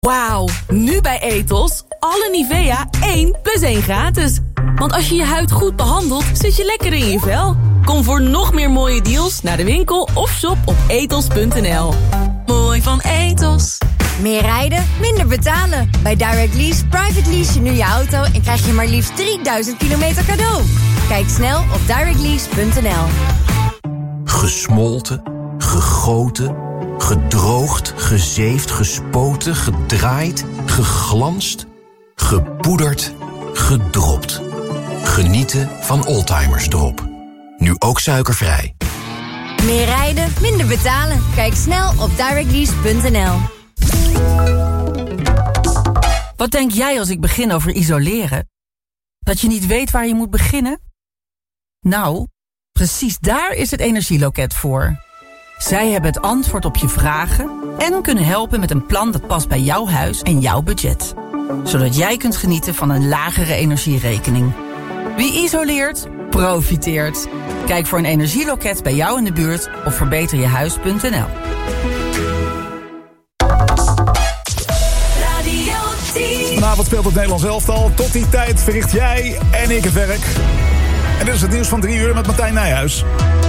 Wauw, nu bij Ethos. Alle Nivea 1 + 1 gratis. Want als je je huid goed behandelt, zit je lekker in je vel. Kom voor nog meer mooie deals naar de winkel of shop op ethos.nl. Mooi van Ethos. Meer rijden, minder betalen. Bij Direct Lease private lease je nu je auto en krijg je maar liefst 3000 kilometer cadeau. Kijk snel op directlease.nl. Gesmolten, gegoten, gedroogd, gezeefd, gespoten, gedraaid, geglanst, gepoederd, gedropt. Genieten van Oldtimers Drop. Nu ook suikervrij. Meer rijden, minder betalen. Kijk snel op directlease.nl. Wat denk jij als ik begin over isoleren? Dat je niet weet waar je moet beginnen? Nou, precies daar is het Energieloket voor. Zij hebben het antwoord op je vragen en kunnen helpen met een plan dat past bij jouw huis en jouw budget. Zodat jij kunt genieten van een lagere energierekening. Wie isoleert, profiteert. Kijk voor een energieloket bij jou in de buurt op verbeterjehuis.nl. Vanavond speelt het Nederlands elftal. Tot die tijd verricht jij en ik het werk. En dit is het nieuws van 3 uur met Martijn Nijhuis.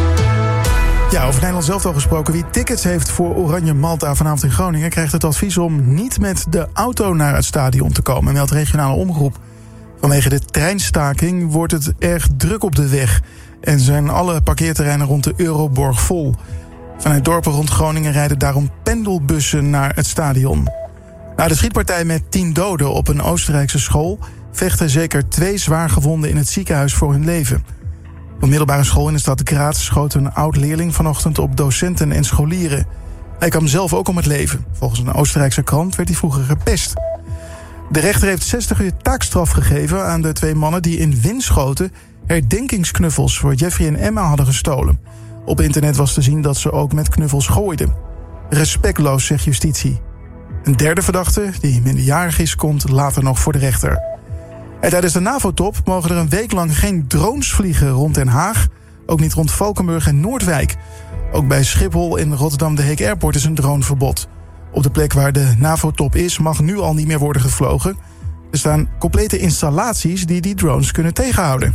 Ja, over Nederlands elftal gesproken. Wie tickets heeft voor Oranje Malta vanavond in Groningen krijgt het advies om niet met de auto naar het stadion te komen, meldt regionale omroep. Vanwege de treinstaking wordt het erg druk op de weg en zijn alle parkeerterreinen rond de Euroborg vol. Vanuit dorpen rond Groningen rijden daarom pendelbussen naar het stadion. Na de schietpartij met 10 doden op een Oostenrijkse school vechten zeker 2 zwaargewonden in het ziekenhuis voor hun leven. Op een middelbare school in de stad Graz schoot een oud-leerling vanochtend op docenten en scholieren. Hij kwam zelf ook om het leven. Volgens een Oostenrijkse krant werd hij vroeger gepest. De rechter heeft 60 uur taakstraf gegeven aan de 2 mannen die in Winschoten herdenkingsknuffels voor Jeffrey en Emma hadden gestolen. Op internet was te zien dat ze ook met knuffels gooiden. Respectloos, zegt justitie. Een derde verdachte, die minderjarig is, komt later nog voor de rechter. En tijdens de NAVO-top mogen er een week lang geen drones vliegen rond Den Haag. Ook niet rond Valkenburg en Noordwijk. Ook bij Schiphol en Rotterdam de Heek Airport is een droneverbod. Op de plek waar de NAVO-top is mag nu al niet meer worden gevlogen. Er staan complete installaties die drones kunnen tegenhouden.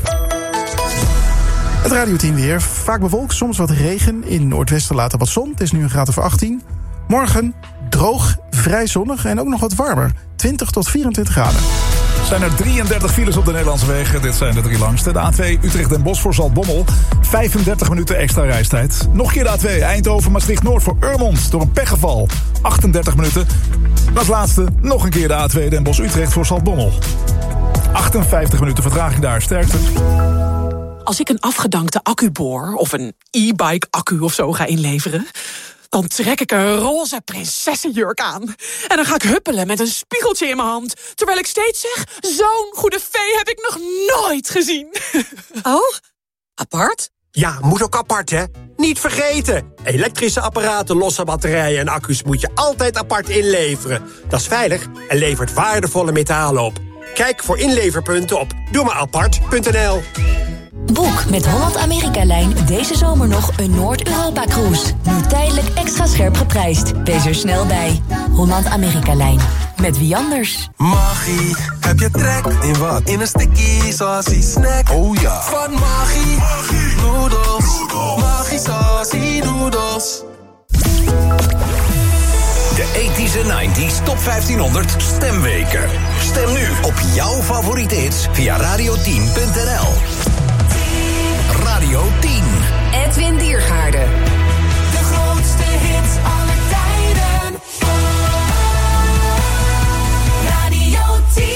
Het Radio 10 weer. Vaak bewolkt, soms wat regen. In Noordwesten later wat zon. Het is nu een graad of 18. Morgen droog, vrij zonnig en ook nog wat warmer. 20 tot 24 graden. Zijn er 33 files op de Nederlandse wegen. Dit zijn de 3 langste. De A2 Utrecht-Den Bosch voor Zaltbommel. 35 minuten extra reistijd. Nog een keer de A2 Eindhoven-Maastricht-Noord voor Urmond. Door een pechgeval. 38 minuten. En als laatste nog een keer de A2 Den Bosch-Utrecht voor Zaltbommel. 58 minuten vertraging daar. Sterkte. Als ik een afgedankte accuboor of een e-bike accu of zo ga inleveren, dan trek ik een roze prinsessenjurk aan. En dan ga ik huppelen met een spiegeltje in mijn hand, terwijl ik steeds zeg, zo'n goede fee heb ik nog nooit gezien. Oh, apart? Ja, moet ook apart, hè? Niet vergeten, elektrische apparaten, losse batterijen en accu's moet je altijd apart inleveren. Dat is veilig en levert waardevolle metalen op. Kijk voor inleverpunten op doemaapart.nl. Boek met Holland-Amerika-lijn deze zomer nog een Noord-Europa-cruise. Nu tijdelijk extra scherp geprijsd. Wees er snel bij. Holland-Amerika-lijn. Met wie anders? Maggie, heb je trek? In wat? In een sticky saucy snack. Oh ja. Van Maggie. Noodles. Maggie saucy noodles. De 80s en 90s Top 1500 stemweken. Stem nu op jouw favoriete hits via radio10.nl. Radio 10. Edwin Diergaarde. De grootste hits aller tijden. Radio 10.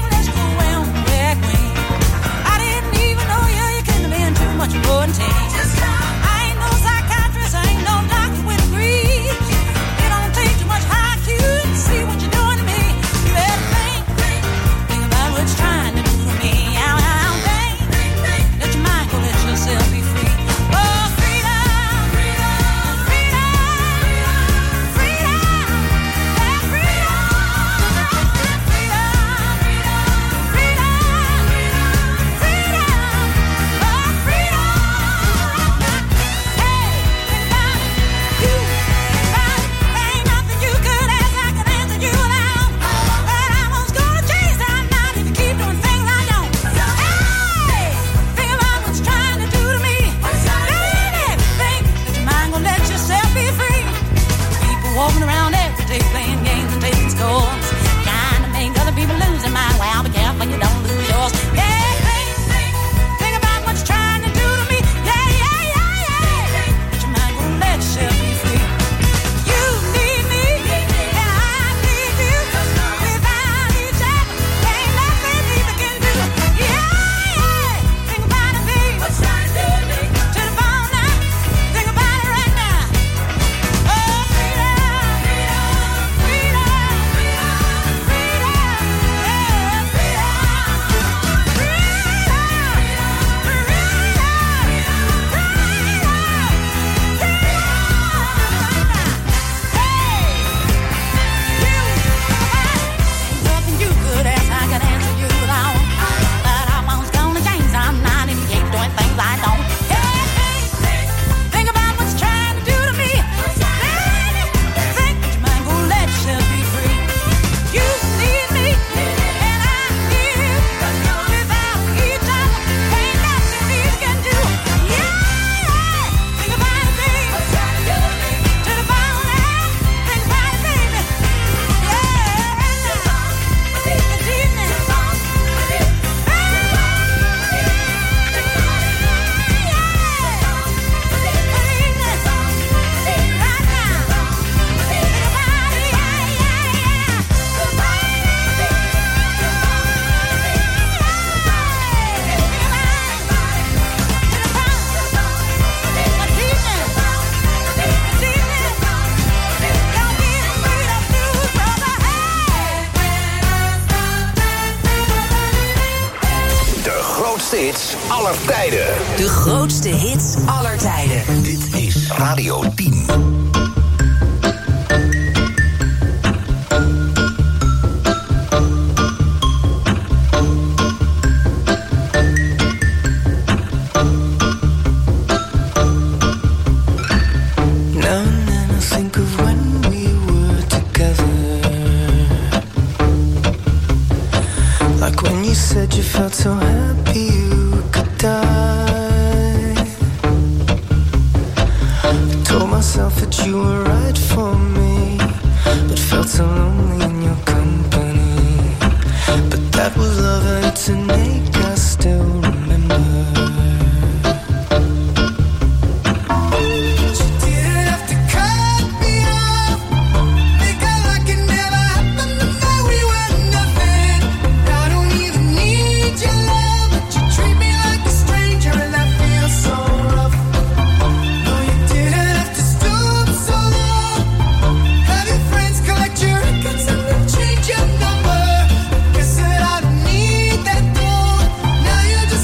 Just takes playing games and taking scores. Trying to make other people lose their mind. Well, be careful you don't lose yours. Yeah, think about what you're trying to do to me. Yeah, yeah, yeah, yeah. But your mind won't let yourself be free. You need me, and I need you. Without each other, ain't nothing either can do. Yeah, yeah. Think about it, babe. What's trying to do to me? To the bone now. Think about it right now. Oh, freedom, freedom, freedom, freedom, freedom, yeah, freedom. Hits aller tijden. De grootste hits aller tijden. Dit is Radio 10. So happy you could die. I told myself that you were right for me, but felt so lonely in your company. But that was love and to make us still remember. Now you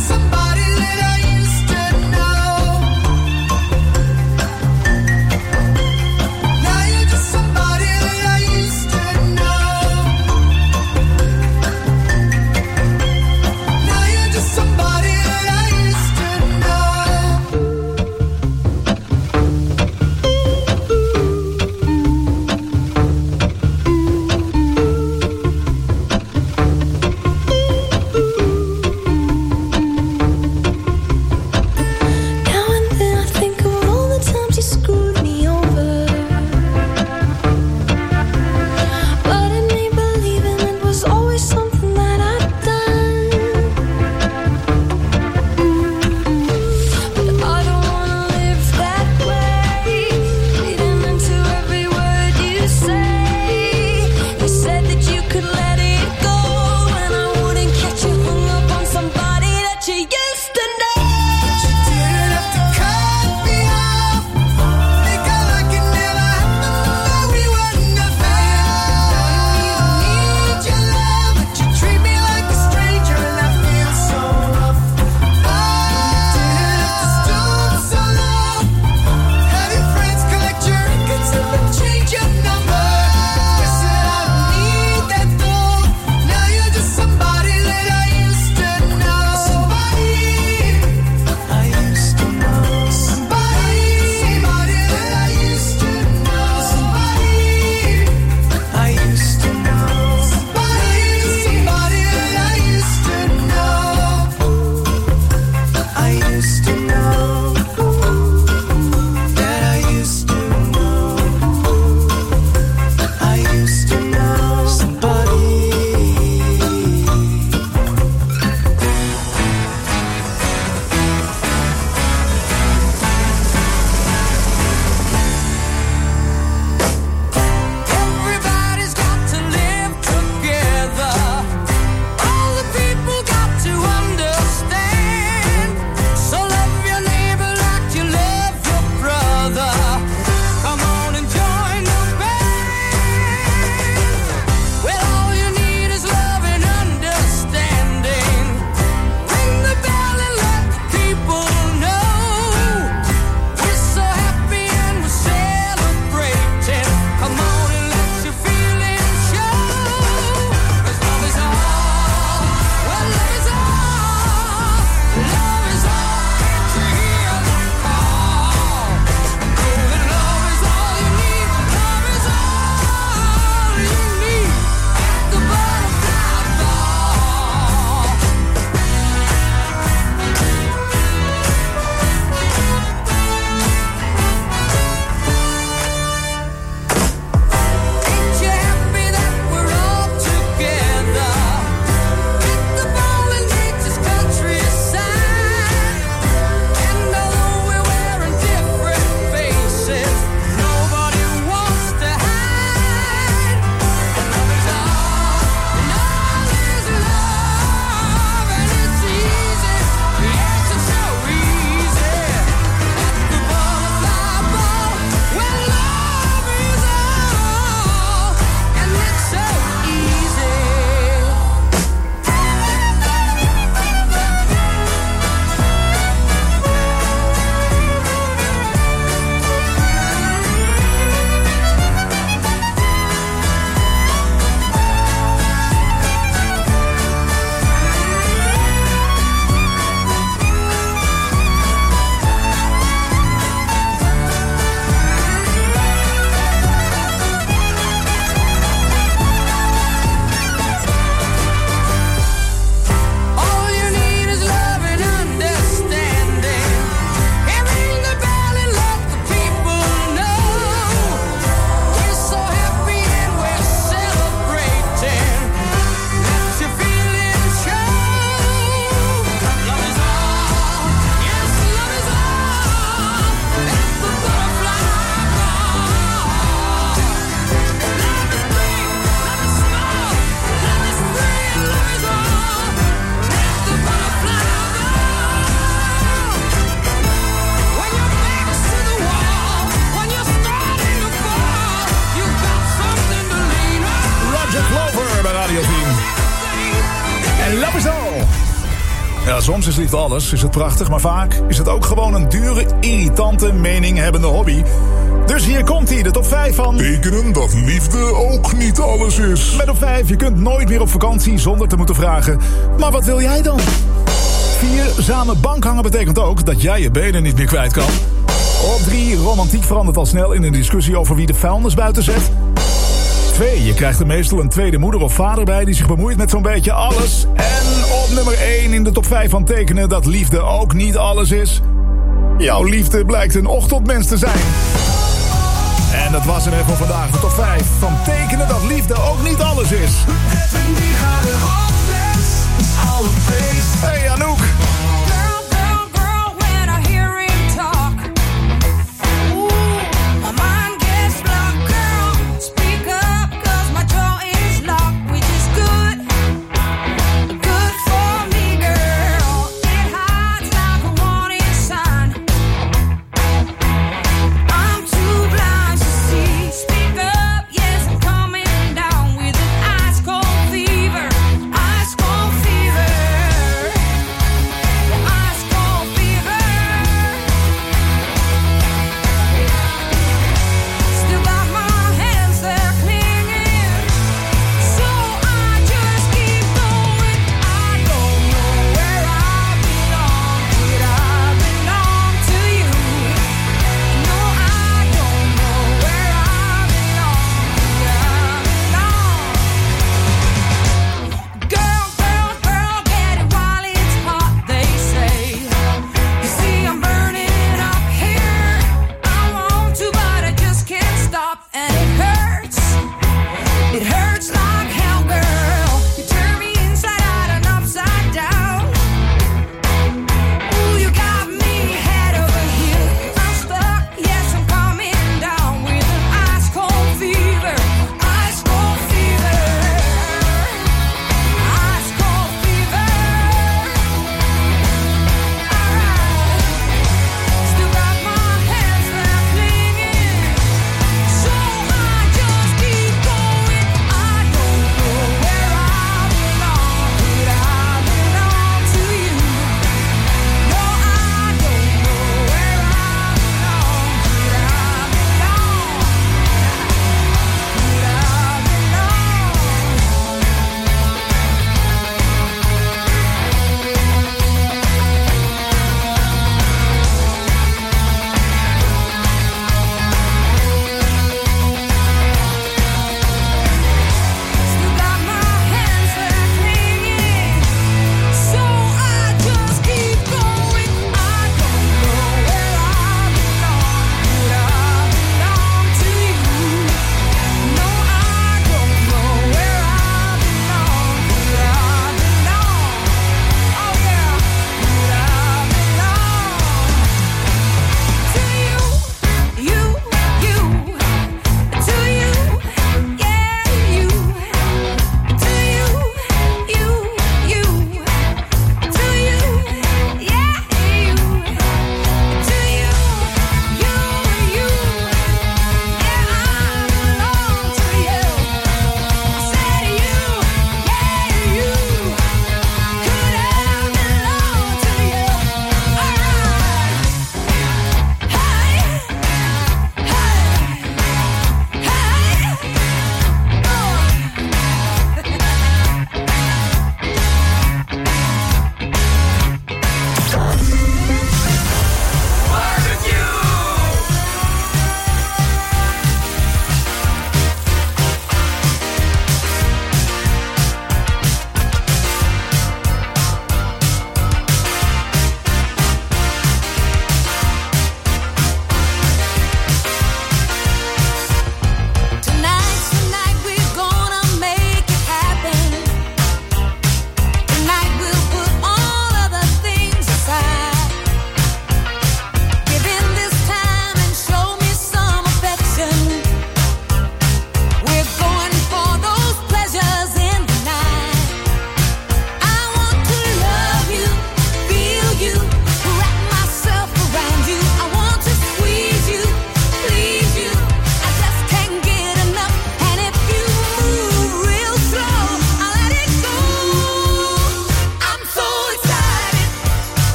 Ja, soms is liefde alles, is het prachtig, maar vaak is het ook gewoon een dure, irritante, meninghebbende hobby. Dus hier komt hij, de top 5 van... Tekenen dat liefde ook niet alles is. Met op 5, je kunt nooit meer op vakantie zonder te moeten vragen... maar wat wil jij dan? 4, samen bankhangen betekent ook dat jij je benen niet meer kwijt kan. Op 3, romantiek verandert al snel in een discussie over wie de vuilnis buiten zet. 2, je krijgt er meestal een tweede moeder of vader bij... die zich bemoeit met zo'n beetje alles. En op nummer 1 in de top 5 van tekenen dat liefde ook niet alles is... jouw liefde blijkt een ochtendmens te zijn. En dat was hem even voor vandaag, de top 5 van tekenen dat liefde ook niet alles is. Hey Anouk. Feel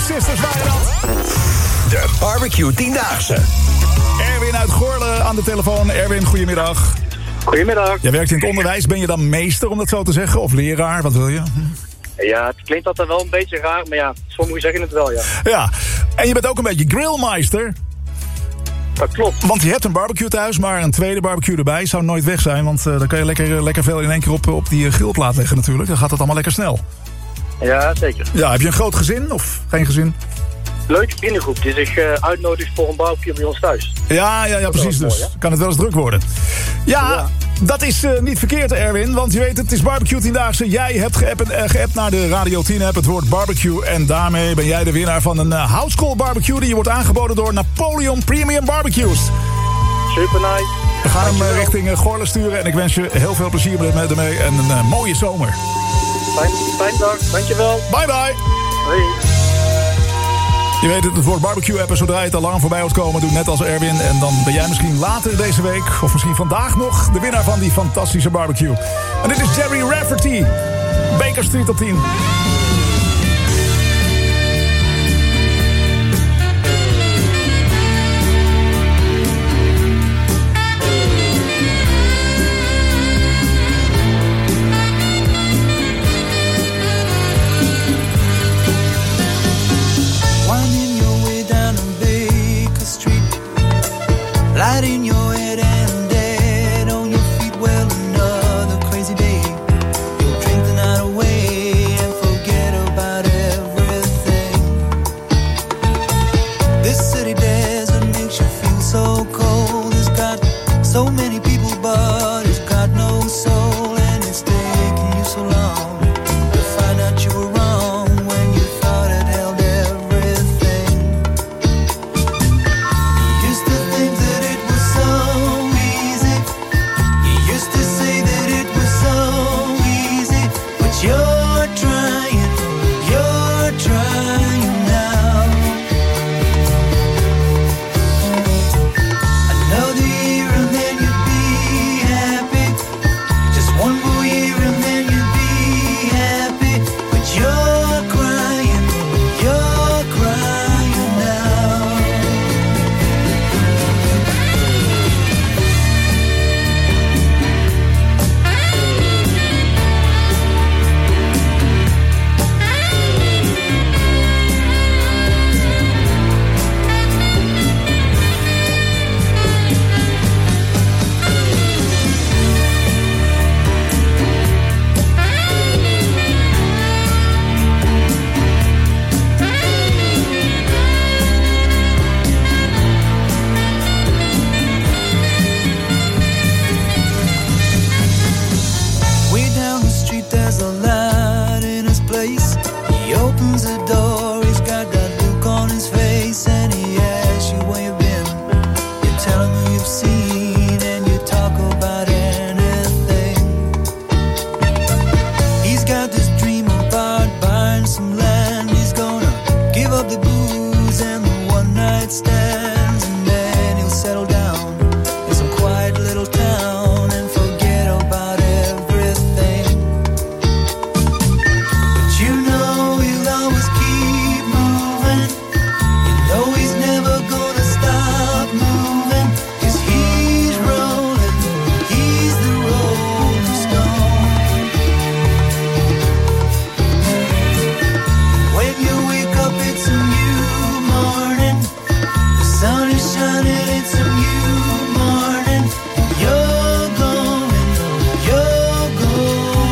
Sisters waren dat. De barbecue 10-daagse. Erwin uit Goorlen aan de telefoon. Erwin, goedemiddag. Goedemiddag. Jij werkt in het onderwijs. Ben je dan meester, om dat zo te zeggen? Of leraar? Wat wil je? Ja, het klinkt altijd wel een beetje raar, maar ja, sommigen zeggen het wel, ja. Ja, en je bent ook een beetje grillmeister. Dat klopt. Want je hebt een barbecue thuis, maar een tweede barbecue erbij zou nooit weg zijn. Want dan kan je lekker veel in één keer op die grillplaat leggen natuurlijk. Dan gaat het allemaal lekker snel. Ja, zeker. Ja, heb je een groot gezin of geen gezin? Leuke vriendengroep die zich uitnodigt voor een barbecue bij ons thuis. Ja, precies dus. Mooi, kan het wel eens druk worden. Ja. Dat is niet verkeerd, Erwin, want je weet, het is barbecue 10-daagse. Jij hebt geappt naar de Radio 10-app het woord barbecue. En daarmee ben jij de winnaar van een house call barbecue die je wordt aangeboden door Napoleon Premium Barbecues. Super nice. We gaan hem richting Goorlen sturen en ik wens je heel veel plezier ermee en een mooie zomer. Fijne dag, dankjewel. Bye bye. Hoi. Je weet het woord barbecue-appen, zodra je het alarm voorbij hoort komen, doe net als Erwin. En dan ben jij misschien later deze week, of misschien vandaag nog, de winnaar van die fantastische barbecue. En dit is Jerry Rafferty, Baker Street tot 10. Light in your head and dead on your feet. Well, another crazy day. You'll drink the night away and forget about everything. This city desert makes you feel so cold. It's got so many people, but it's got no soul. And it's taking you so long to find out you were wrong when you thought it held everything. You used to think that it was so easy. You used to say that it was so easy. But you're trying now. Another year and then you'd be happy. Just one more year and then you'd be happy. But you're crying now. Way down the street there's a light in his place. He opens the door, he's got that look on his face. And he asks you where you've been. You tell him who you've seen and you talk about anything. He's got this dream about buying some land. He's gonna give up the booze and the one night stands. And then he'll settle down in some quiet little town and forget about everything. But you know he'll always keep moving. You know he's never gonna stop moving. 'Cause he's rolling, he's the rolling stone. When you wake up it's a new morning. The sun is shining, it's a new morning. You're going home.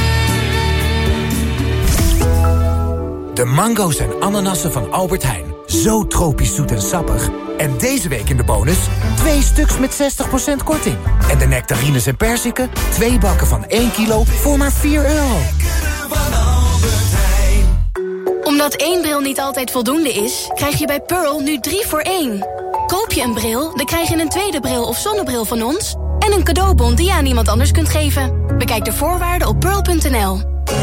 De mango's en ananassen van Albert Heijn. Zo tropisch zoet en sappig. En deze week in de bonus 2 stuks met 60% korting. En de nectarines en perziken, 2 bakken van 1 kilo voor maar €4. Omdat 1 bril niet altijd voldoende is, krijg je bij Pearl nu 3 voor 1. Koop je een bril, dan krijg je een tweede bril of zonnebril van ons... en een cadeaubon die je aan iemand anders kunt geven. Bekijk de voorwaarden op pearl.nl.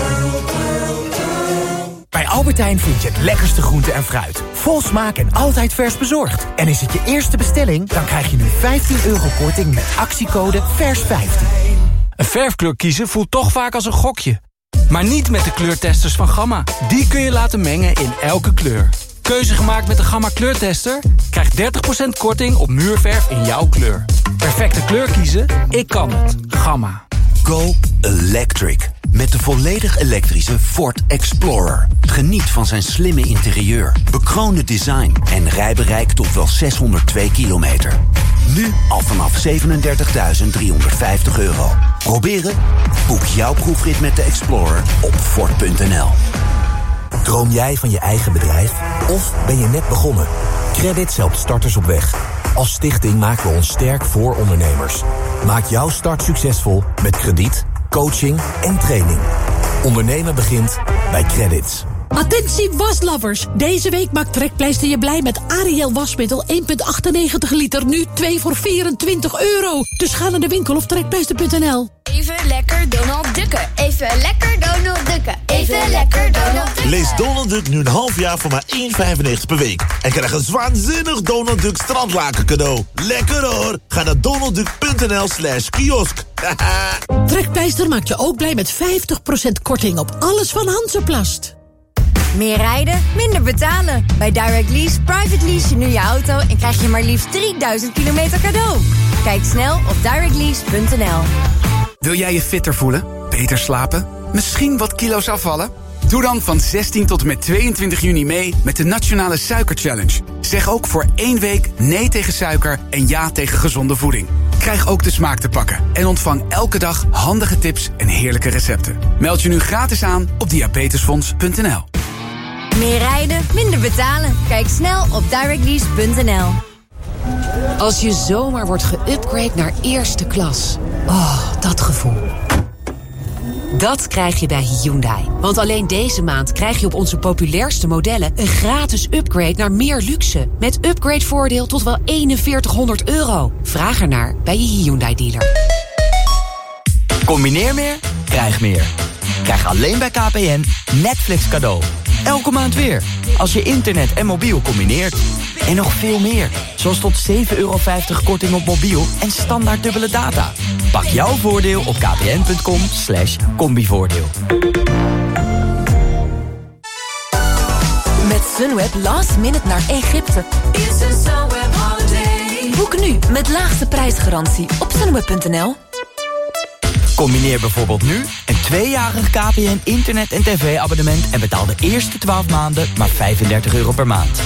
Bij Albert Heijn vind je het lekkerste groente en fruit. Vol smaak en altijd vers bezorgd. En is het je eerste bestelling, dan krijg je nu €15 korting met actiecode VERS15. Een verfkleur kiezen voelt toch vaak als een gokje. Maar niet met de kleurtesters van Gamma. Die kun je laten mengen in elke kleur. Keuze gemaakt met de Gamma kleurtester? Krijg 30% korting op muurverf in jouw kleur. Perfecte kleur kiezen? Ik kan het. Gamma. Go electric. Met de volledig elektrische Ford Explorer. Geniet van zijn slimme interieur, bekroonde design en rijbereik tot wel 602 kilometer. Nu al vanaf €37.350. Proberen? Boek jouw proefrit met de Explorer op Ford.nl. Droom jij van je eigen bedrijf? Of ben je net begonnen? Credits helpt starters op weg. Als stichting maken we ons sterk voor ondernemers. Maak jouw start succesvol met krediet, coaching en training. Ondernemen begint bij Credits. Attentie waslovers! Deze week maakt Trekpleister je blij met Ariel wasmiddel 1,98 liter. Nu 2 voor €24. Dus ga naar de winkel of trekpleister.nl. Even lekker Donald Ducken. Even lekker Donald Ducken. Even lekker Donald Ducken. Lees Donald Duck nu een half jaar voor maar €1,95 per week. En krijg een waanzinnig Donald Duck strandlaken cadeau. Lekker hoor! Ga naar donaldduck.nl/kiosk. Trekpleister maakt je ook blij met 50% korting op alles van Hansaplast. Meer rijden, minder betalen. Bij Direct Lease Private Lease je nu je auto... en krijg je maar liefst 3000 kilometer cadeau. Kijk snel op directlease.nl. Wil jij je fitter voelen? Beter slapen? Misschien wat kilo's afvallen? Doe dan van 16 tot en met 22 juni mee met de Nationale Suiker Challenge. Zeg ook voor 1 week nee tegen suiker en ja tegen gezonde voeding. Krijg ook de smaak te pakken en ontvang elke dag handige tips en heerlijke recepten. Meld je nu gratis aan op diabetesfonds.nl. Meer rijden, minder betalen. Kijk snel op directlease.nl. Als je zomaar wordt geüpgrade naar eerste klas. Oh, dat gevoel. Dat krijg je bij Hyundai. Want alleen deze maand krijg je op onze populairste modellen... een gratis upgrade naar meer luxe. Met upgradevoordeel tot wel €4100. Vraag ernaar bij je Hyundai-dealer. Combineer meer, krijg meer. Krijg alleen bij KPN Netflix cadeau. Elke maand weer. Als je internet en mobiel combineert. En nog veel meer. Zoals tot €7,50 korting op mobiel en standaard dubbele data. Pak jouw voordeel op kpn.com/combivoordeel. Met Sunweb last minute naar Egypte. Boek nu met laagste prijsgarantie op sunweb.nl. Combineer bijvoorbeeld nu een 2-jarig KPN internet- en tv-abonnement... en betaal de eerste 12 maanden maar €35 per maand.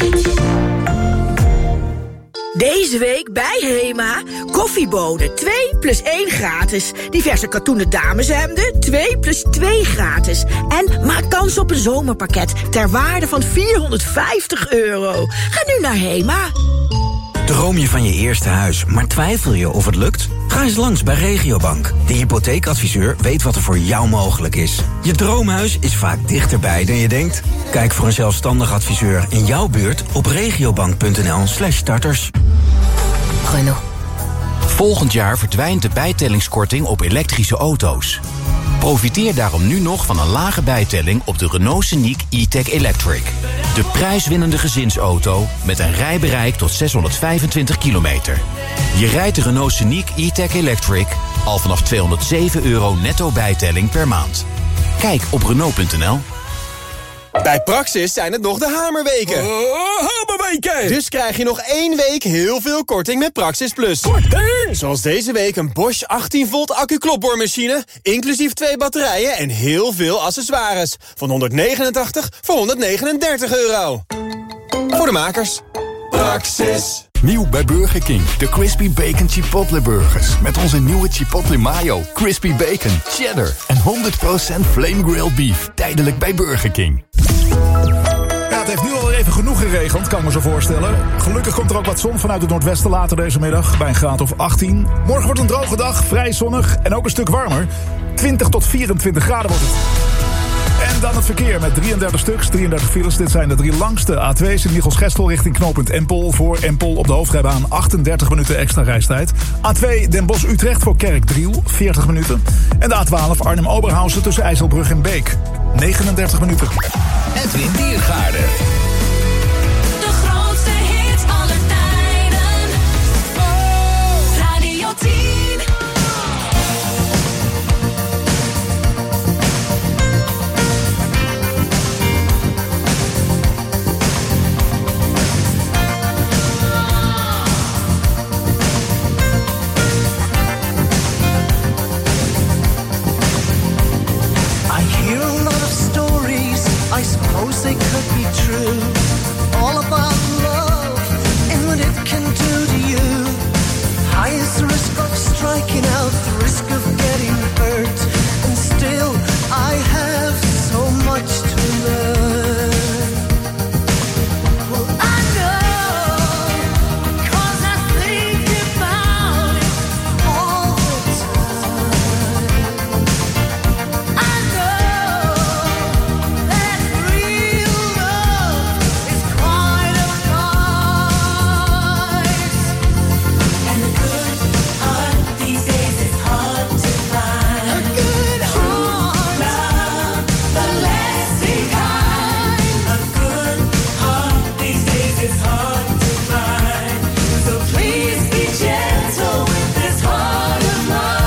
Deze week bij Hema koffiebonen 2 + 1 gratis. Diverse katoenen dameshemden 2 + 2 gratis. En maak kans op een zomerpakket ter waarde van €450. Ga nu naar Hema. Droom je van je eerste huis, maar twijfel je of het lukt? Ga eens langs bij Regiobank. De hypotheekadviseur weet wat er voor jou mogelijk is. Je droomhuis is vaak dichterbij dan je denkt. Kijk voor een zelfstandig adviseur in jouw buurt op regiobank.nl/starters. Renault. Volgend jaar verdwijnt de bijtellingskorting op elektrische auto's. Profiteer daarom nu nog van een lage bijtelling op de Renault Scenic E-Tech Electric. De prijswinnende gezinsauto met een rijbereik tot 625 kilometer. Je rijdt de Renault Scenic E-Tech Electric al vanaf €207 netto bijtelling per maand. Kijk op Renault.nl. Bij Praxis zijn het nog de hamerweken. Hamerweken! Dus krijg je nog 1 week heel veel korting met Praxis Plus. Korting! Zoals deze week een Bosch 18 volt accu-klopboormachine... inclusief 2 batterijen en heel veel accessoires. Van €189 voor €139. Voor de makers. Praxis. Nieuw bij Burger King. De Crispy Bacon Chipotle Burgers. Met onze nieuwe Chipotle Mayo, Crispy Bacon, Cheddar en 100% Flame Grilled Beef. Tijdelijk bij Burger King. Ja, het heeft nu al even even genoeg geregend, kan ik me zo voorstellen. Gelukkig komt er ook wat zon vanuit het noordwesten later deze middag, bij een graad of 18. Morgen wordt een droge dag, vrij zonnig en ook een stuk warmer. 20 tot 24 graden wordt het. En dan het verkeer met 33 stuks, 33 files. Dit zijn de 3 langste A2's in Michels-Gestel richting knooppunt Empel. Voor Empel op de hoofdrijbaan 38 minuten extra reistijd. A2 Den Bosch-Utrecht voor Kerkdriel, 40 minuten. En de A12 Arnhem-Oberhausen tussen IJsselbrug en Beek, 39 minuten. Edwin Diergaarde. De grootste hits aller tijden. Radio 10. I suppose they could be true. All about love and what it can do to you. High is the risk of striking out, the risk of getting hurt. And still I have so much to learn. Well, I know, 'cause I think about it all the time. I know that real love is quite a price. And a good heart these days is hard to find. A good heart, love, the lasting kind. A good heart these days is hard to find. So please be gentle with this heart of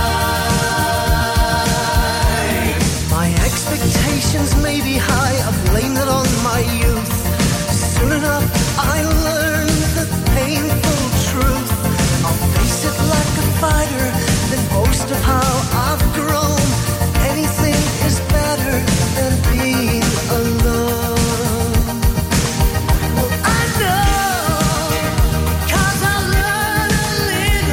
mine. My expectations may be high, I blame it on my youth. Soon enough I learned the painful truth. I'll face it like a fighter, then boast of how I've grown. Anything is better than being alone. Well, I know, 'cause I learned a little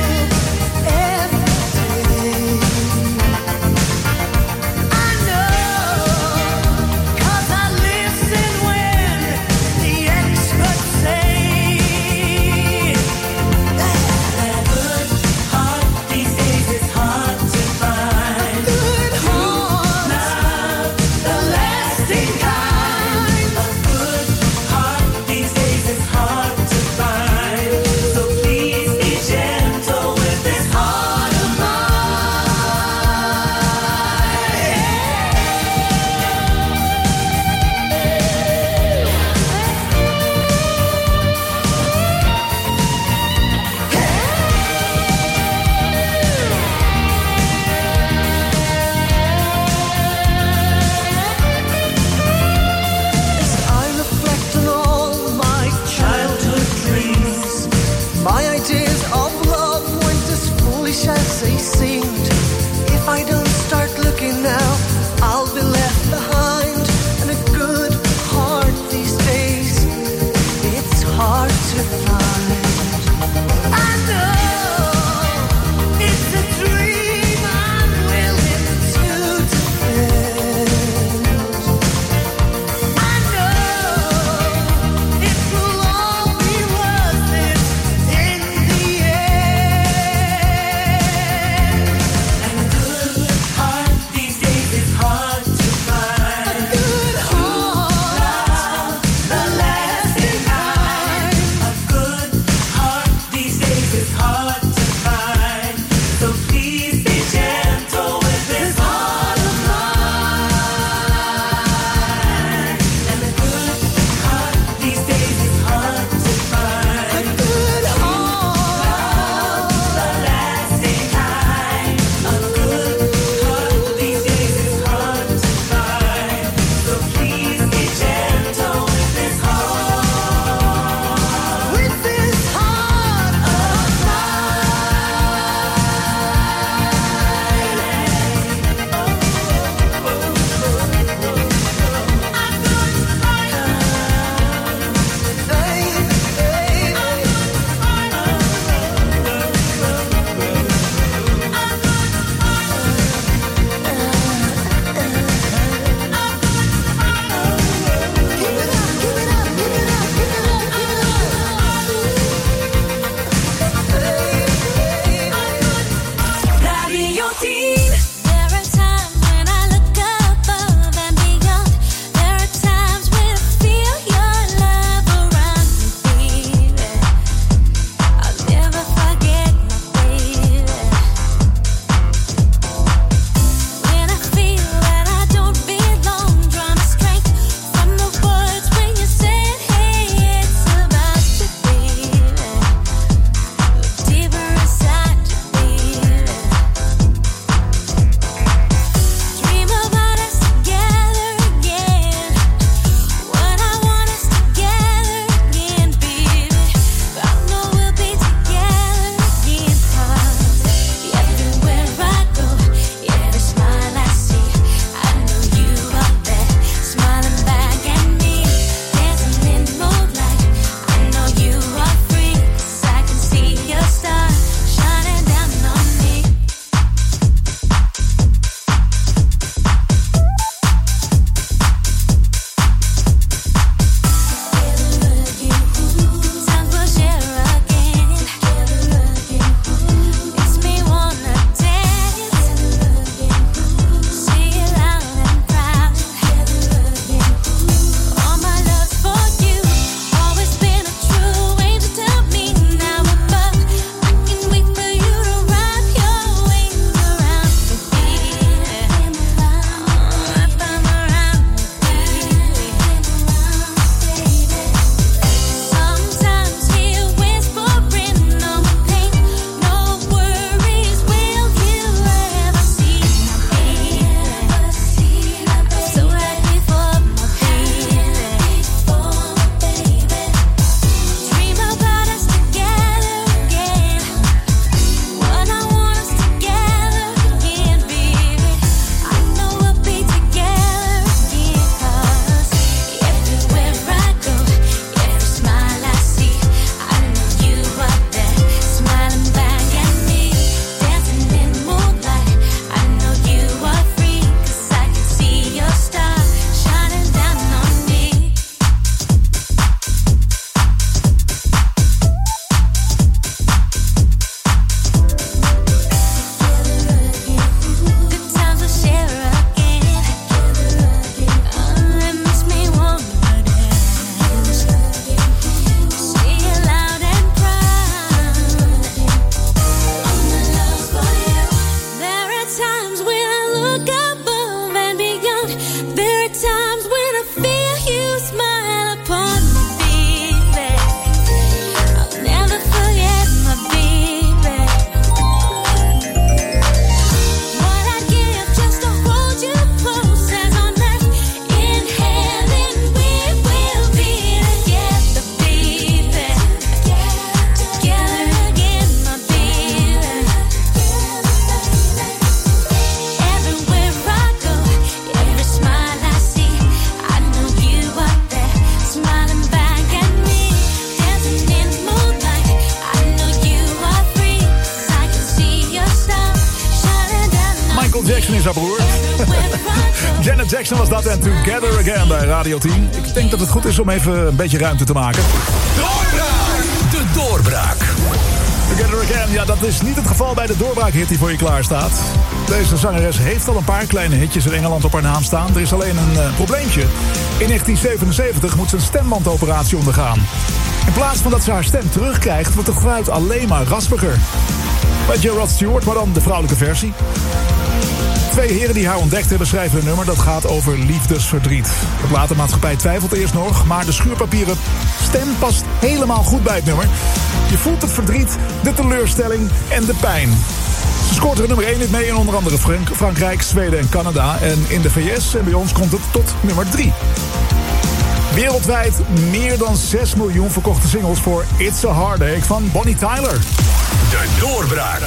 is haar broer. Janet Jackson was dat en Together Again bij Radio 10. Ik denk dat het goed is om even een beetje ruimte te maken. Doorbraak! De doorbraak. Together Again, ja, dat is niet het geval bij de doorbraakhit die voor je klaar staat. Deze zangeres heeft al een paar kleine hitjes in Engeland op haar naam staan. Er is alleen een probleempje. In 1977 moet ze een stembandoperatie ondergaan. In plaats van dat ze haar stem terugkrijgt, wordt het geluid alleen maar raspiger. Beetje Rod Stewart, maar dan de vrouwelijke versie. Twee heren die haar ontdekt hebben schrijven een nummer dat gaat over liefdesverdriet. De platenmaatschappij twijfelt eerst nog, maar de schuurpapieren stem past helemaal goed bij het nummer. Je voelt het verdriet, de teleurstelling en de pijn. Ze scoort er nummer 1 hit mee in onder andere Frankrijk, Zweden en Canada. En in de VS en bij ons komt het tot nummer 3. Wereldwijd meer dan 6 miljoen verkochte singles voor It's a Heartache van Bonnie Tyler. De doorbraak.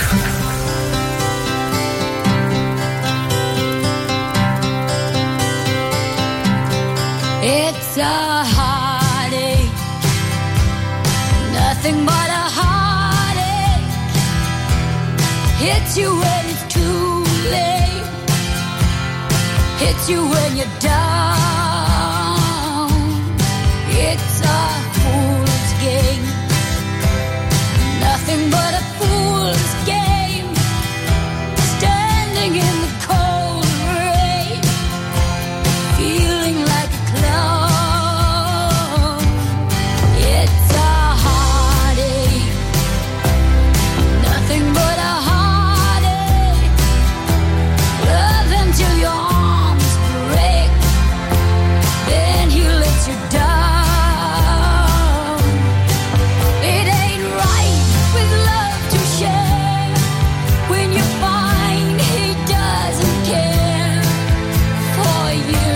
It's a heartache, nothing but a heartache. Hits you when it's too late, hits you when you're down. It's a fool's game, nothing but a fool's game. Standing in the cold rain, feeling like a clown. It's a heartache, nothing but a heartache. Love until your arms break, then he lets you down. It ain't right with love to share when you find he doesn't care for you.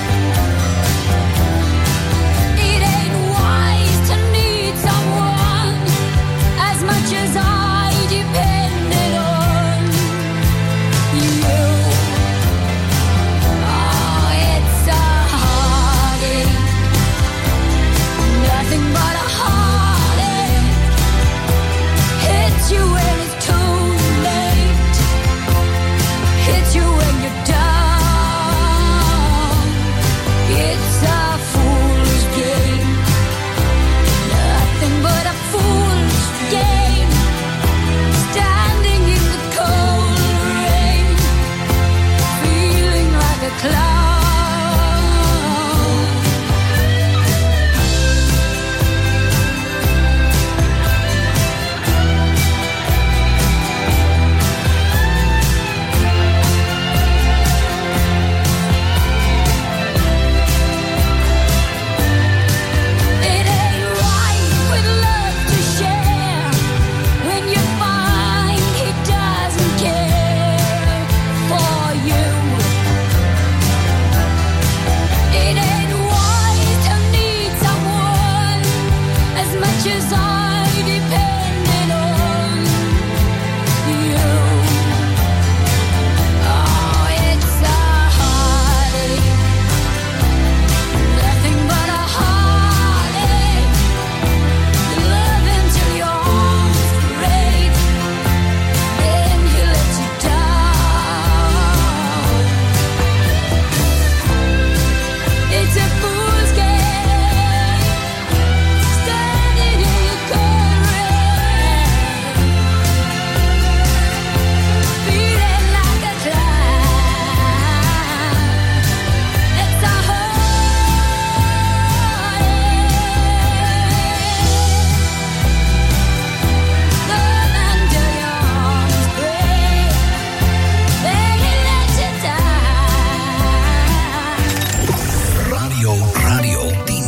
It ain't wise to need someone as much as I depended on you. Oh, it's a heartache, nothing but a heartache. Hits you when it's too late, hits you when you're down. It's a fool's game, nothing but a fool's game. Standing in the cold rain, feeling like a clown. It ain't right with love to share when you find he doesn't care for you. It ain't wise to need someone as much as I depended on you. Oh, it's a heartache, nothing but a heartache. Love until your arms break, then he lets you down. It's a fool's game, standing in the cold rain, feeling like a clown. It's a heartache, love until your arms break, then he lets you down. Radio 10.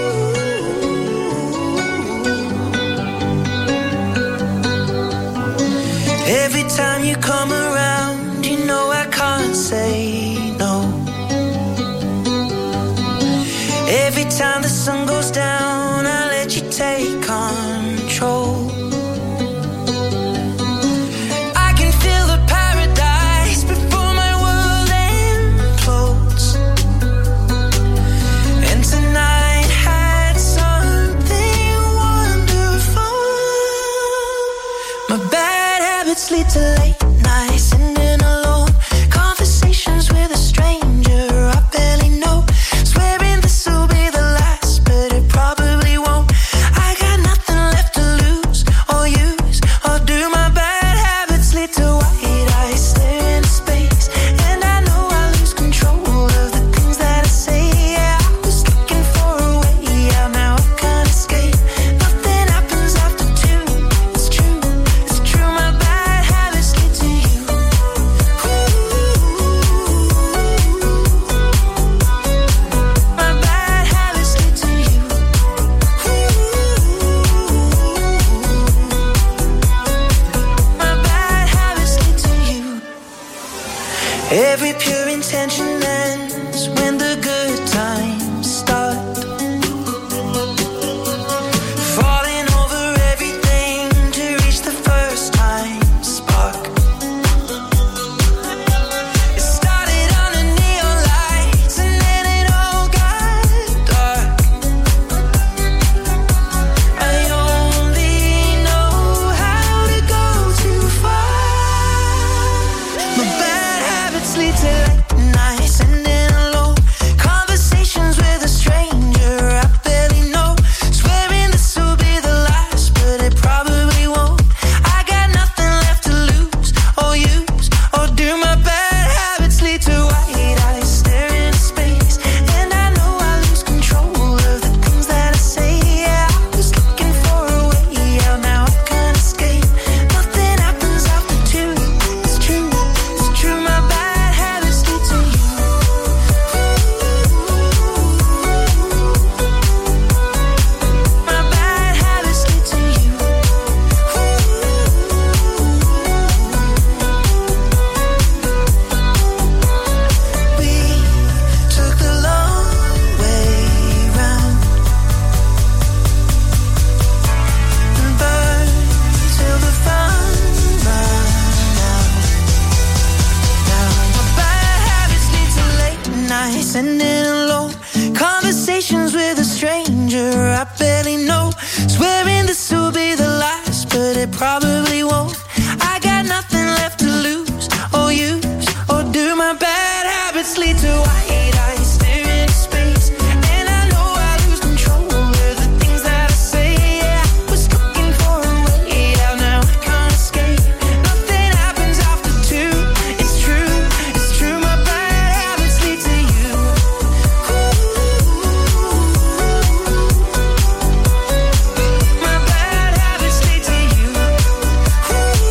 Every time you come around, you know I can't say no. Every time the sun goes down, I let you take control. I can feel the paradise before my world implodes. And tonight had something wonderful. My bad habits lead to late nights, sitting alone, conversation Every pure intention ends when the good times start. Falling over everything to reach the first time spark. It started under neon lights and then it all got dark. I only know how to go too far. My bad habits lead to late nights and then alone conversations with a stranger I barely know. Swearing this will be the last, but it probably won't. I got nothing left to lose or use, or do my bad habits lead to white eyes staring into space? And I know I lose control of the things that I say. Yeah, I was looking for a way out, now I can't escape. Nothing happens after two. It's true, it's true. My bad habits lead to you. My bad habits lead to you. We took the long way round and burned till the fun ran out. Now my bad habits lead to late nights and then alone conversations with a stranger I barely know. Swearing this will be the last, but it probably won't. I got nothing left to lose or use, or do my bad habits lead to white eyes staring into space? And I know I lose control of the things that I say. Yeah, I was looking for a way out, now I can't escape. Nothing happens after two. It's true, it's true. My bad habits lead to you. My bad habits lead to you.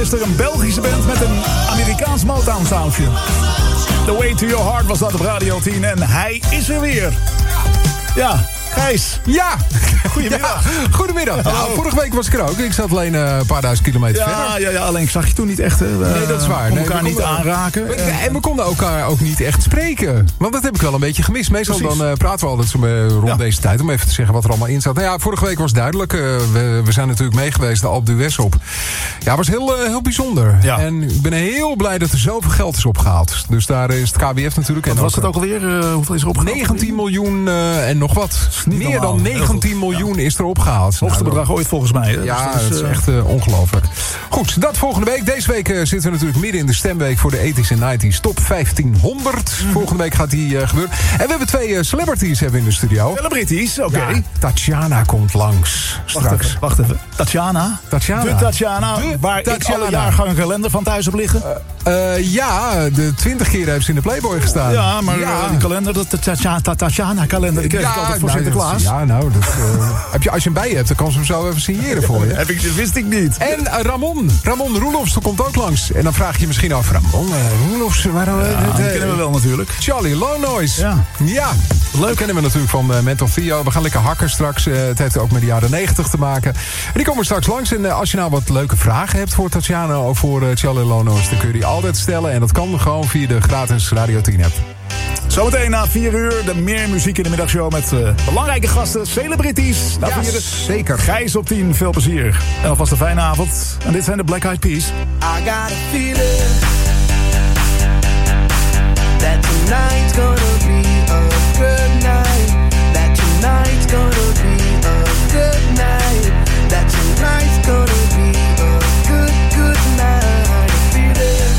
luister, een Belgische band met een Amerikaans Motown-soundje. The Way to Your Heart was dat op Radio 10 en hij is er weer. Ja, Gijs. Ja. Goedemiddag. Ja, goedemiddag. Nou, vorige week was ik er ook. Ik zat alleen een paar duizend kilometer verder. Ja, alleen ik zag je toen niet echt. Nee, dat is waar. We elkaar niet aanraken. En we konden elkaar ook niet echt spreken. Want dat heb ik wel een beetje gemist. Meestal dan praten we altijd zo rond deze tijd. Om even te zeggen wat er allemaal in staat. Nou ja, vorige week was het duidelijk. We zijn natuurlijk meegeweest de Alpe d'Huez op. Ja, het was heel bijzonder. Ja. En ik ben heel blij dat er zoveel geld is opgehaald. Dus daar is het KWF natuurlijk. Wat was het ook alweer? Hoeveel is er opgehaald? 19 miljoen en nog wat. Meer dan 19 miljoen is er opgehaald. Het hoogste bedrag ooit volgens mij. Hè? Ja, dus dat is echt ongelooflijk. Goed, dat volgende week. Deze week zitten we natuurlijk midden in de stemweek voor de 80s en 90s Top 1500. Volgende week gaat die gebeuren. En we hebben 2 celebrities in de studio. Celebrities, oké. Ja, Tatjana komt langs straks. Wacht even. Tatjana? De Tatjana. Waar ik alle jaargangen kalender van thuis op liggen? De 20 keer heeft ze in de Playboy gestaan. Ja, maar die kalender, de Tatjana kalender, die kreeg ik altijd voor Sinterklaas. Ja, nou, als je hem bij je hebt, dan kan ze hem zo even signeren voor je. Dat wist ik niet. En Ramon Roelofs komt ook langs. En dan vraag je je misschien af, Ramon Roelofs, waarom... die kennen we wel natuurlijk. Charlie Low Noise. Ja. Leuk, kennen we natuurlijk van Mental Theo. We gaan lekker hakken straks. Het heeft ook met de jaren 90 te maken. En die komen straks langs. En als je nou wat leuke vragen hebt voor Tatjana of voor Charlie Low Noise, dan kun je die altijd stellen. En dat kan gewoon via de gratis Radio 10 app. Zometeen na 4 uur de meer muziek in de middagshow met belangrijke gasten, celebrities. Zeker. Gijs op 10, veel plezier. En alvast een fijne avond. En dit zijn de Black Eyed Peas. I got a feeling that tonight's gonna be a good night. That tonight's gonna be a good night. That tonight's gonna be a good night. A feeling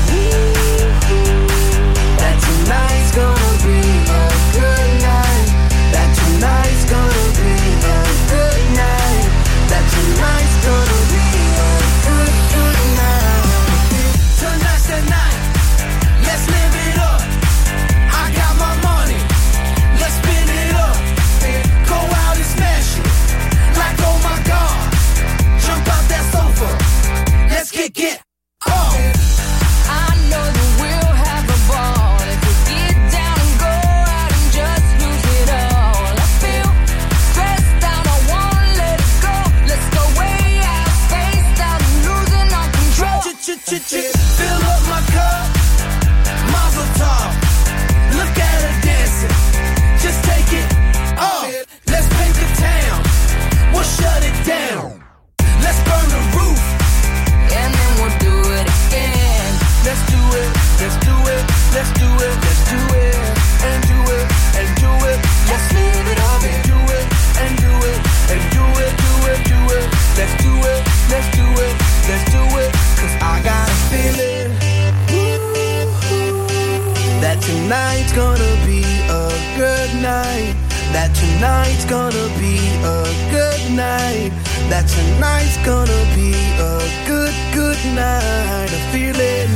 that tonight's gonna be a good night. That tonight's gonna be a good night. That tonight's gonna be a good night. Tonight's the night. Let's live it up. I got my money. Let's spin it up. Go out and smash it. Like oh my God. Jump out that sofa. Let's get up. I know that we'll have a ball if we get down and go out and just lose it all. I feel stressed out, I wanna let it go. Let's go way out, spaced out, losing our control. Fill up my cup, Mazel tov. Look at her dancing, just take it off. Let's paint the town, we'll shut it down. Let's burn the roof, and then we'll do it again. Let's do it, let's do it, let's do it, let's do it, and do it, and do it. Let's live it up and do it, and do it, and do it, do it, do it. Let's do it, let's do it, let's do it. 'Cause I got a feeling that tonight's gonna be a good night. That tonight's gonna be a good night. That tonight's gonna be a good night. A feeling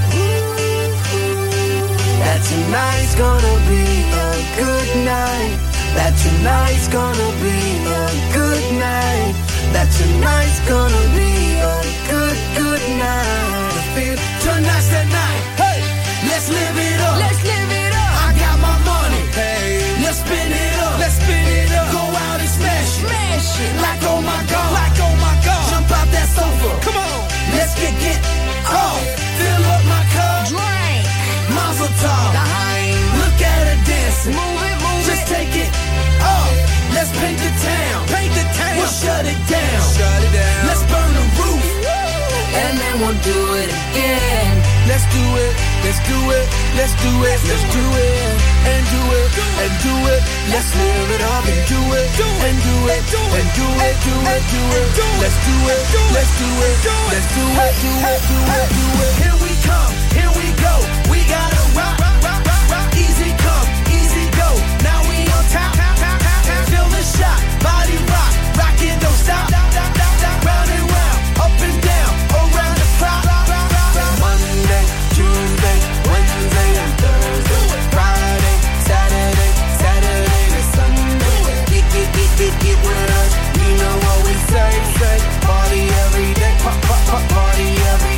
that tonight's gonna be a good night. That tonight's gonna be a good night. That tonight's gonna be a good night. I feel tonight's the night. Hey, let's live it up. Let's live it up. I got my money. Hey, let's spin it up. Let's spin it up. Go out and smash it. Smash it. Like oh my God. Like oh my God. Jump out that sofa. Come on. Let's get off. Fill up my cup. Drink. Mazel tov. Dime. Look at her dancing. Move it. Just take it off. Let's paint the town. Paint the town. We'll shut it down. Shut it down. Let's burn the roof. And then we'll do it again. Let's do it. Let's do it. Let's do it. Let's do it. And do it. And do it. Let's live it up and do it. And do it. And do it. Do it. Do it. Let's do it. Let's do it. Let's do it. Do it. Do it. Do it. Here we come. Here we go. We gotta rock. Easy come. Easy go. Now we on top. Feel the shot. Body rock. Rock it. Don't stop. Round and round. Up and down. Around the clock. Monday, Tuesday, Wednesday, and Thursday. Friday, Saturday, Saturday to Sunday. Get with us. You know what we say. Party every day. Party every day.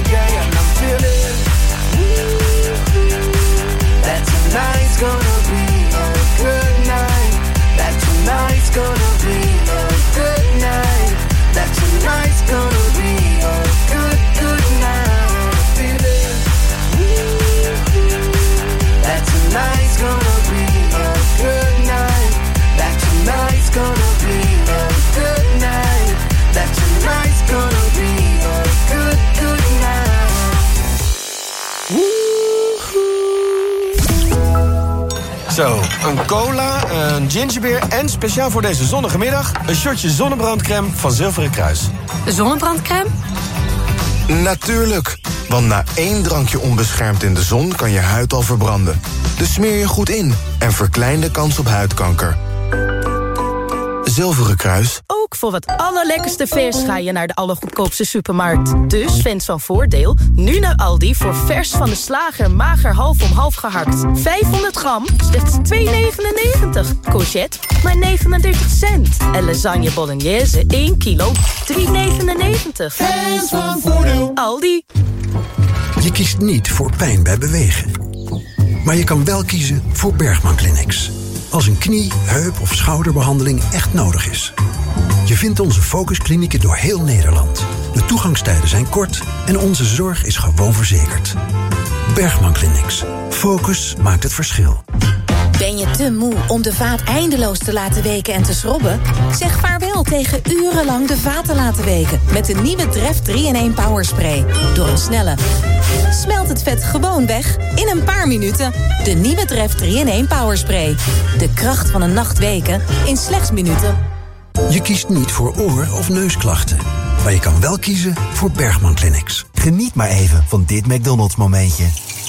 een cola, een gingerbeer en speciaal voor deze zonnige middag een shotje zonnebrandcrème van Zilveren Kruis. Zonnebrandcrème? Natuurlijk, want na 1 drankje onbeschermd in de zon kan je huid al verbranden. Dus smeer je goed in en verklein de kans op huidkanker. Zilveren Kruis. Ook voor het allerlekkerste vers ga je naar de allergoedkoopste supermarkt. Dus vind van Voordeel nu naar Aldi voor vers van de slager mager half om half gehakt. 500 gram, slechts €2,99. Courgette, maar 39 cent. En lasagne bolognese, 1 kilo, €3,99. Fans van Voordeel. Aldi. Je kiest niet voor pijn bij bewegen. Maar je kan wel kiezen voor Bergman Clinics. Als een knie, heup of schouderbehandeling echt nodig is. Je vindt onze focusklinieken door heel Nederland. De toegangstijden zijn kort en onze zorg is gewoon verzekerd. Bergman Clinics. Focus maakt het verschil. Ben je te moe om de vaat eindeloos te laten weken en te schrobben? Zeg vaarwel tegen urenlang de vaat te laten weken met de nieuwe Dreft 3-in-1 Powerspray. Door een snelle smelt het vet gewoon weg in een paar minuten. De nieuwe Dreft 3-in-1 Powerspray. De kracht van een nacht weken in slechts minuten. Je kiest niet voor oor- of neusklachten. Maar je kan wel kiezen voor Bergman Clinics. Geniet maar even van dit McDonald's momentje.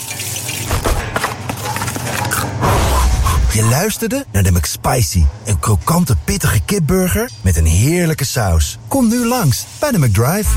Je luisterde naar de McSpicy, een krokante pittige kipburger met een heerlijke saus. Kom nu langs bij de McDrive.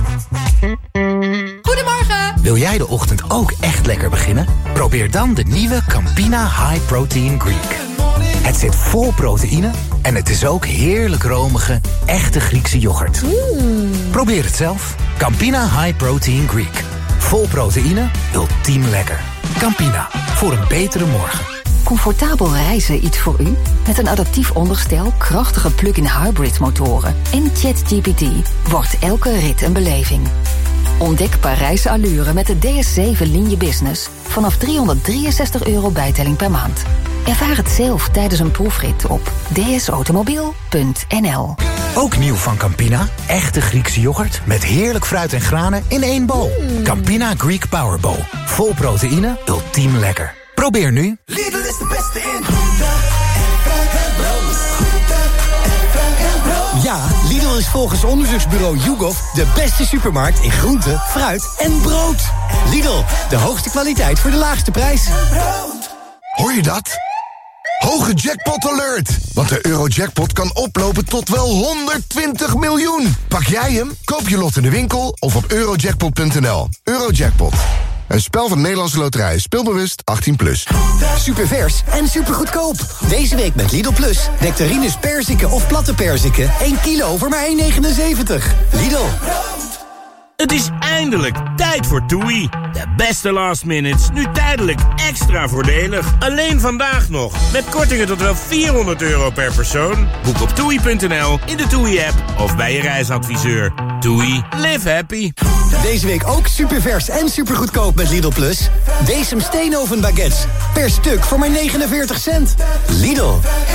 Goedemorgen! Wil jij de ochtend ook echt lekker beginnen? Probeer dan de nieuwe Campina High Protein Greek. Het zit vol proteïne en het is ook heerlijk romige, echte Griekse yoghurt. Probeer het zelf. Campina High Protein Greek. Vol proteïne, ultiem lekker. Campina, voor een betere morgen. Comfortabel reizen iets voor u? Met een adaptief onderstel, krachtige plug-in hybrid motoren en ChatGPT wordt elke rit een beleving. Ontdek Parijse allure met de DS7 Linie Business vanaf €363 bijtelling per maand. Ervaar het zelf tijdens een proefrit op dsautomobiel.nl. Ook nieuw van Campina, echte Griekse yoghurt met heerlijk fruit en granen in één bol. Campina Greek Power Bowl. Vol proteïne, ultiem lekker. Probeer nu. Lidl is de beste in groente en fruit en brood. Groente en fruit en brood. Ja, Lidl is volgens onderzoeksbureau YouGov de beste supermarkt in groente, fruit en brood. Lidl, de hoogste kwaliteit voor de laagste prijs. Hoor je dat? Hoge jackpot alert! Want de Eurojackpot kan oplopen tot wel 120 miljoen. Pak jij hem? Koop je lot in de winkel of op eurojackpot.nl. Eurojackpot. Een spel van de Nederlandse Loterij. Speelbewust 18+. Supervers en supergoedkoop. Deze week met Lidl Plus. Nectarines perziken of platte perziken. 1 kilo voor maar €1,79. Lidl. Het is eindelijk tijd voor TUI. De beste last minutes, nu tijdelijk extra voordelig. Alleen vandaag nog, met kortingen tot wel €400 per persoon. Boek op TUI.nl, in de TUI-app of bij je reisadviseur. TUI, live happy. Deze week ook supervers en supergoedkoop met Lidl Plus. Decem Steenoven baguettes. Per stuk voor maar 49 cent. Lidl.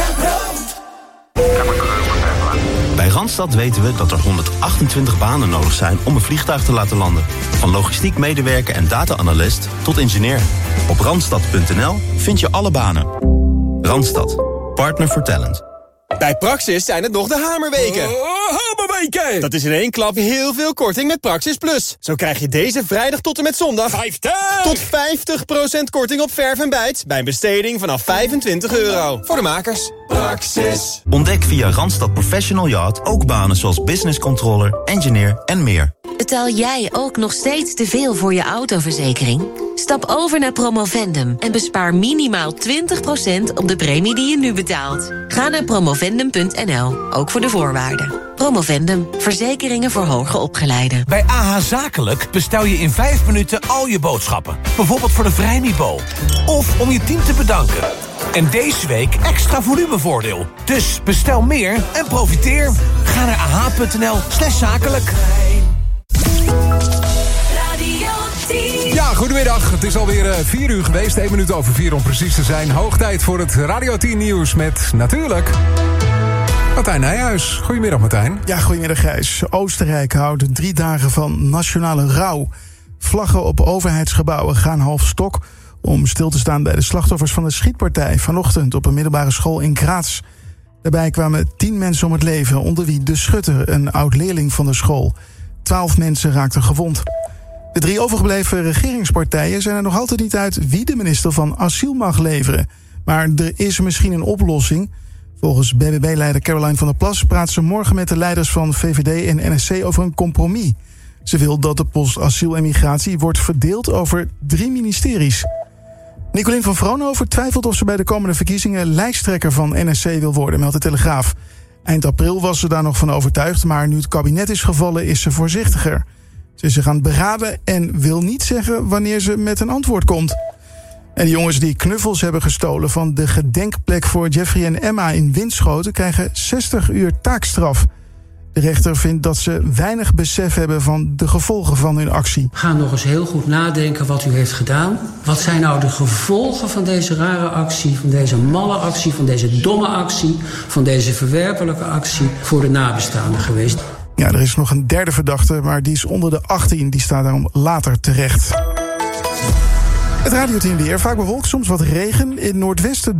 Bij Randstad weten we dat er 128 banen nodig zijn om een vliegtuig te laten landen. Van logistiek medewerker en data-analyst tot ingenieur. Op randstad.nl vind je alle banen. Randstad. Partner for talent. Bij Praxis zijn het nog de hamerweken. Hamerweken! Dat is in één klap heel veel korting met Praxis Plus. Zo krijg je deze vrijdag tot en met zondag tot 50% korting op verf en bijt bij een besteding vanaf €25. Voor de makers. Praxis. Ontdek via Randstad Professional Yacht ook banen zoals business controller, engineer en meer. Betaal jij ook nog steeds te veel voor je autoverzekering? Stap over naar Promovendum en bespaar minimaal 20% op de premie die je nu betaalt. Ga naar promovendum.nl, ook voor de voorwaarden. Promovendum, verzekeringen voor hoger opgeleiden. Bij AH Zakelijk bestel je in 5 minuten al je boodschappen. Bijvoorbeeld voor de Vrijmibo. Of om je team te bedanken. En deze week extra volumevoordeel. Dus bestel meer en profiteer. Ga naar ah.nl/zakelijk. Ja, goedemiddag. Het is alweer 4 uur geweest. 1 minuut over 4 om precies te zijn. Hoog tijd voor het Radio 10 nieuws met natuurlijk Martijn Nijhuis. Goedemiddag, Martijn. Ja, goedemiddag, Gijs. Oostenrijk houdt 3 dagen van nationale rouw. Vlaggen op overheidsgebouwen gaan half stok om stil te staan bij de slachtoffers van de schietpartij vanochtend op een middelbare school in Graz. Daarbij kwamen 10 mensen om het leven, onder wie de schutter, een oud-leerling van de school. 12 mensen raakten gewond. De 3 overgebleven regeringspartijen zijn er nog altijd niet uit wie de minister van Asiel mag leveren. Maar er is misschien een oplossing. Volgens BBB-leider Caroline van der Plas praat ze morgen met de leiders van VVD en NSC over een compromis. Ze wil dat de post asiel en migratie wordt verdeeld over 3 ministeries. Nicolien van Vroonhoven twijfelt of ze bij de komende verkiezingen lijsttrekker van NSC wil worden, meldt de Telegraaf. Eind april was ze daar nog van overtuigd, maar nu het kabinet is gevallen is ze voorzichtiger. Ze is zich aan het beraden en wil niet zeggen wanneer ze met een antwoord komt. En de jongens die knuffels hebben gestolen van de gedenkplek voor Jeffrey en Emma in Winschoten krijgen 60 uur taakstraf. De rechter vindt dat ze weinig besef hebben van de gevolgen van hun actie. Ga nog eens heel goed nadenken wat u heeft gedaan. Wat zijn nou de gevolgen van deze rare actie, van deze malle actie, van deze domme actie, van deze verwerpelijke actie voor de nabestaanden geweest? Ja, er is nog een derde verdachte, maar die is onder de 18. Die staat daarom later terecht. Het radioteam weer. Vaak bewolkt, soms wat regen. In het noordwesten